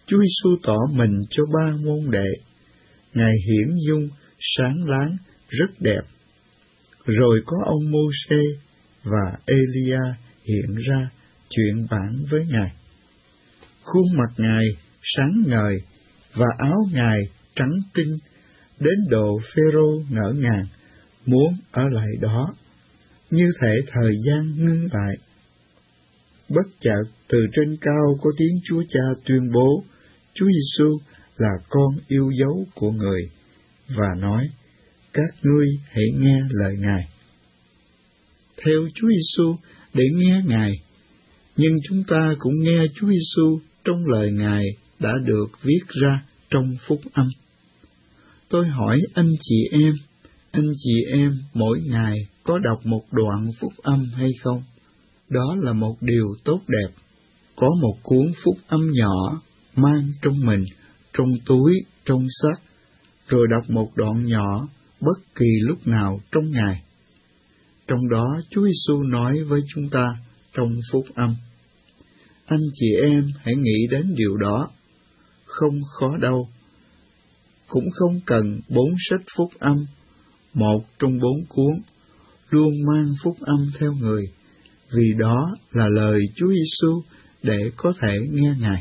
Chúa Giêsu tỏ mình cho 3 môn đệ. Ngài hiển dung, sáng láng, rất đẹp. Rồi có ông Mô-sê và Elia hiện ra chuyện bản với Ngài. Khuôn mặt Ngài sáng ngời và áo Ngài trắng tinh, đến độ Phêrô ngỡ ngàng, muốn ở lại đó, như thể thời gian ngưng lại. Bất chợt từ trên cao có tiếng Chúa Cha tuyên bố Chúa Giêsu là con yêu dấu của người, và nói: các ngươi hãy nghe lời Ngài. Theo Chúa Giêsu để nghe Ngài, nhưng chúng ta cũng nghe Chúa Giêsu trong lời Ngài đã được viết ra trong phúc âm. Tôi hỏi anh chị em mỗi ngày có đọc một đoạn phúc âm hay không? Đó là một điều tốt đẹp. Có một cuốn phúc âm nhỏ mang trong mình, trong túi, trong sách, rồi đọc một đoạn nhỏ bất kỳ lúc nào trong ngày. Trong đó Chúa Giêsu nói với chúng ta trong phúc âm. Anh chị em hãy nghĩ đến điều đó. Không khó đâu. Cũng không cần 4 sách phúc âm, 1 trong 4 cuốn, luôn mang phúc âm theo người, vì đó là lời Chúa Giêsu để có thể nghe Ngài.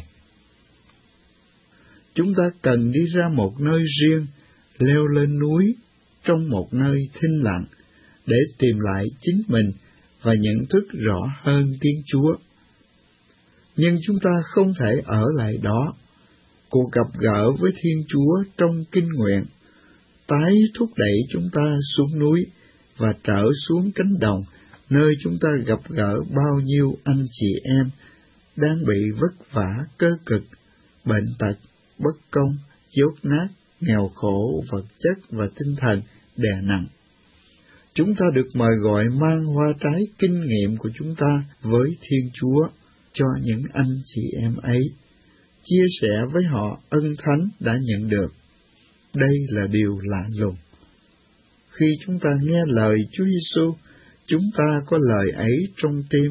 Chúng ta cần đi ra một nơi riêng, leo lên núi, trong một nơi thinh lặng, để tìm lại chính mình và nhận thức rõ hơn tiếng Chúa. Nhưng chúng ta không thể ở lại đó. Cuộc gặp gỡ với Thiên Chúa trong kinh nguyện tái thúc đẩy chúng ta xuống núi và trở xuống cánh đồng, nơi chúng ta gặp gỡ bao nhiêu anh chị em đang bị vất vả cơ cực, bệnh tật, bất công, dốt nát, nghèo khổ, vật chất và tinh thần đè nặng. Chúng ta được mời gọi mang hoa trái kinh nghiệm của chúng ta với Thiên Chúa cho những anh chị em ấy, chia sẻ với họ ân thánh đã nhận được. Đây là điều lạ lùng. Khi chúng ta nghe lời Chúa Giêsu, chúng ta có lời ấy trong tim.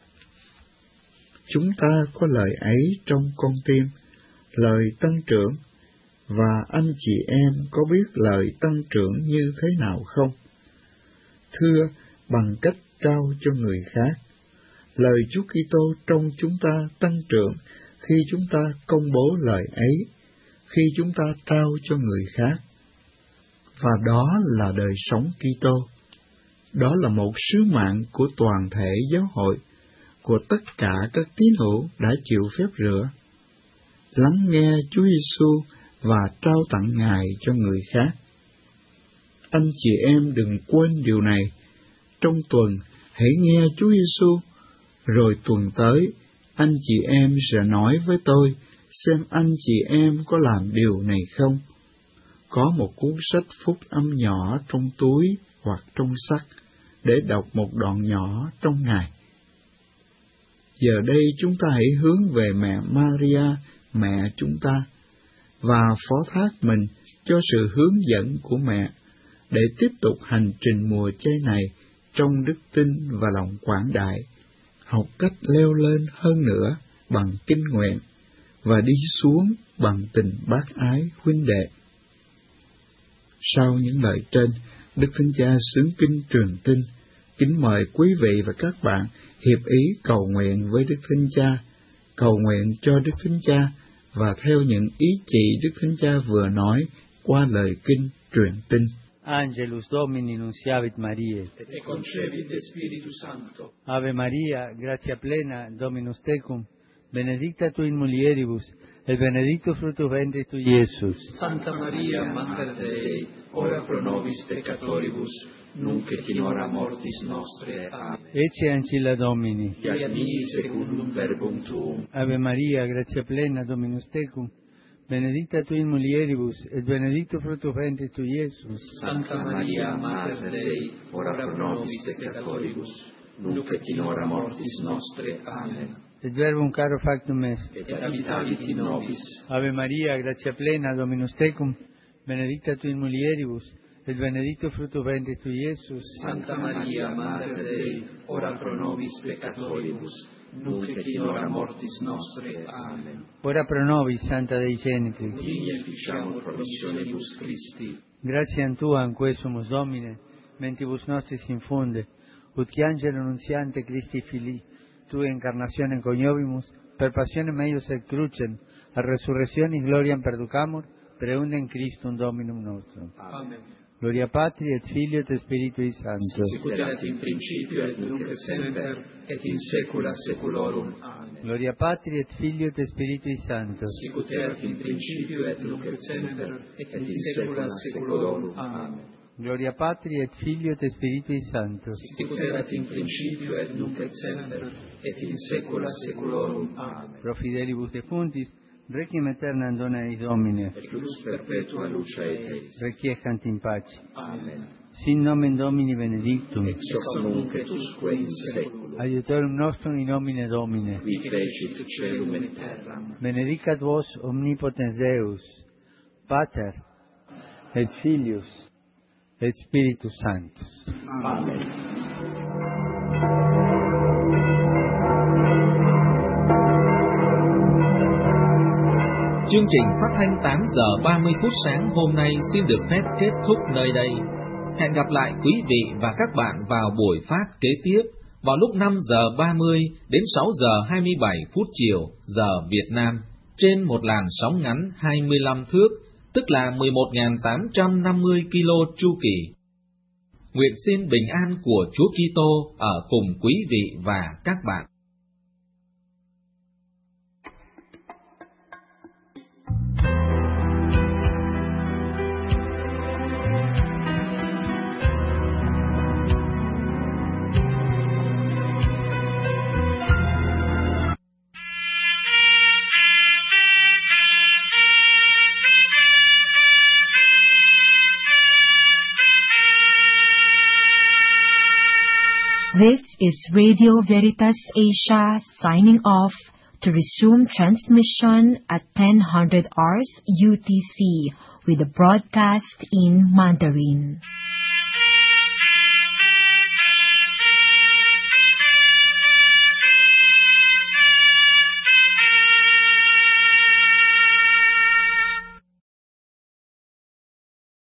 Chúng ta có lời ấy trong con tim, lời tăng trưởng. Và anh chị em có biết lời tăng trưởng như thế nào không? Thưa, bằng cách trao cho người khác. Lời Chúa Kitô trong chúng ta tăng trưởng khi chúng ta công bố lời ấy, khi chúng ta trao cho người khác. Và đó là đời sống Kitô. Đó là một sứ mạng của toàn thể giáo hội, của tất cả các tín hữu đã chịu phép rửa. Lắng nghe Chúa Giêsu và trao tặng Ngài cho người khác. Anh chị em đừng quên điều này. Trong tuần, hãy nghe Chúa Giêsu, rồi tuần tới, anh chị em sẽ nói với tôi xem anh chị em có làm điều này không. Có một cuốn sách phúc âm nhỏ trong túi hoặc trong sách để đọc một đoạn nhỏ trong ngày. Giờ đây chúng ta hãy hướng về mẹ Maria, mẹ chúng ta, và phó thác mình cho sự hướng dẫn của mẹ để tiếp tục hành trình mùa chay này trong đức tin và lòng quảng đại, học cách leo lên hơn nữa bằng kinh nguyện và đi xuống bằng tình bác ái huynh đệ. Sau những lời trên, Đức Thánh Cha xướng kinh truyền tin, kính mời quý vị và các bạn hiệp ý cầu nguyện với Đức Thánh Cha, cầu nguyện cho Đức Thánh Cha và theo những ý chỉ Đức Thánh Cha vừa nói qua lời kinh truyền tin. Angelus Domini nunciavit Mariae, et concepit de Spiritus Sancto. Ave Maria, gratia plena, Dominus tecum, benedicta tu in mulieribus, et benedictus fructus ventris tui, Iesus. Santa Maria, Mater Dei, ora pro nobis peccatoribus, nunc et in hora mortis nostre. Amen. Ecce ancilla Domini. Fiat mihi secundum verbum tuum. Ave Maria, gratia plena, Dominus tecum, benedicta tu in mulieribus, et benedictus fructus ventris tui, Iesus. Santa Maria, Mater Dei, ora pro nobis peccatoribus, nunc et in hora mortis nostre. Amen. Et verbum caro factum est. Et habitavit in nobis. Ave Maria, gratia plena, Dominus tecum, benedicta tu in mulieribus, et benedictus fructus ventris tui, Iesus. Santa Maria, Mater Dei, ora pro nobis peccatoribus, nunc et in hora mortis nostre. Amen. Ora pro nobis, Santa Dei Genitrix. Digni efficiamur promissionibus Christi. Gratiam Tuam, quae sumus Domine, mentibus nostris infunde, ut qui angelo nuntiante Christi Filii, Tui incarnationem coniovimus, per passionem eius et crucem, a resurrectionis gloriam perducamur, preundem Christum Dominum nostrum. Amen. Gloria Patri et Filio et Spiritui Sancto. Sicut erat in principio et nunc et semper, et in saecula saeculorum. Amen. Gloria Patri et Filio et Spiritui Sancto. Sicut erat in principio et nunc et semper, et in saecula saeculorum. Amen. Gloria Patri et Filio et Spiritui Sancto. Sicut erat in principio et nunc et semper, et in saecula saeculorum. Amen. Pro fidelibus defuntis, requiem aeternam dona eis Domine. Et lux perpetua luce eis. Requiescant in pace. Amen. Sin nomen Domini benedictum. Ex hoc nunc et usque in saeculum. Aiutorium nostrum in nomine Domine. Qui fecit caelum et terram. Benedicat vos omnipotens Deus, Pater, et Filius, et Spiritus Sanctus. Amen. Chương trình phát thanh 8 giờ 30 phút sáng hôm nay xin được phép kết thúc nơi đây. Hẹn gặp lại quý vị và các bạn vào buổi phát kế tiếp vào lúc 5 giờ 30 đến 6 giờ 27 phút chiều giờ Việt Nam trên một làn sóng ngắn 25 thước, tức là 11.850 kilo chu kỳ. Nguyện xin bình an của Chúa Kitô ở cùng quý vị và các bạn. This is Radio Veritas Asia signing off to resume transmission at 10:00 hours UTC with the broadcast in Mandarin.